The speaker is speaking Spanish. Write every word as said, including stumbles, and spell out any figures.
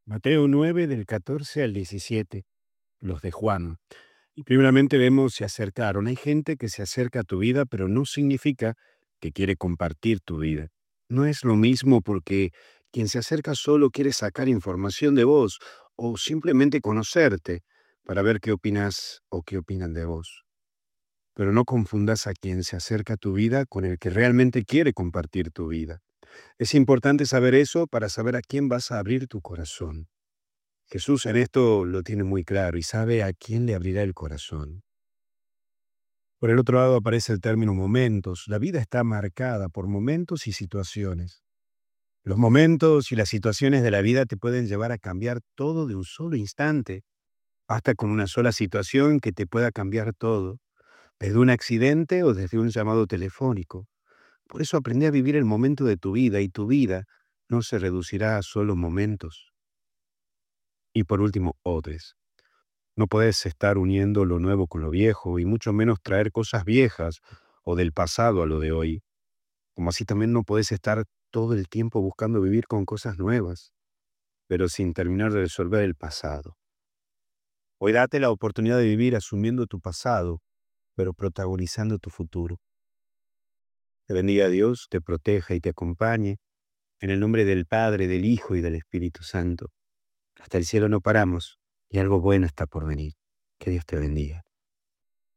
Mateo nueve del catorce al diecisiete, los de Juan. Y primeramente vemos, se acercaron. Hay gente que se acerca a tu vida, pero no significa que quiere compartir tu vida. No es lo mismo porque quien se acerca solo quiere sacar información de vos o simplemente conocerte para ver qué opinas o qué opinan de vos. Pero no confundas a quien se acerca a tu vida con el que realmente quiere compartir tu vida. Es importante saber eso para saber a quién vas a abrir tu corazón. Jesús en esto lo tiene muy claro y sabe a quién le abrirá el corazón. Por el otro lado aparece el término momentos. La vida está marcada por momentos y situaciones. Los momentos y las situaciones de la vida te pueden llevar a cambiar todo de un solo instante, hasta con una sola situación que te pueda cambiar todo, desde un accidente o desde un llamado telefónico. Por eso aprende a vivir el momento de tu vida y tu vida no se reducirá a solo momentos. Y por último, odres. No puedes estar uniendo lo nuevo con lo viejo y mucho menos traer cosas viejas o del pasado a lo de hoy. Como así también no puedes estar todo el tiempo buscando vivir con cosas nuevas, pero sin terminar de resolver el pasado. Hoy date la oportunidad de vivir asumiendo tu pasado, pero protagonizando tu futuro. Te bendiga Dios, te proteja y te acompañe. En el nombre del Padre, del Hijo y del Espíritu Santo. Hasta el cielo no paramos y algo bueno está por venir. Que Dios te bendiga.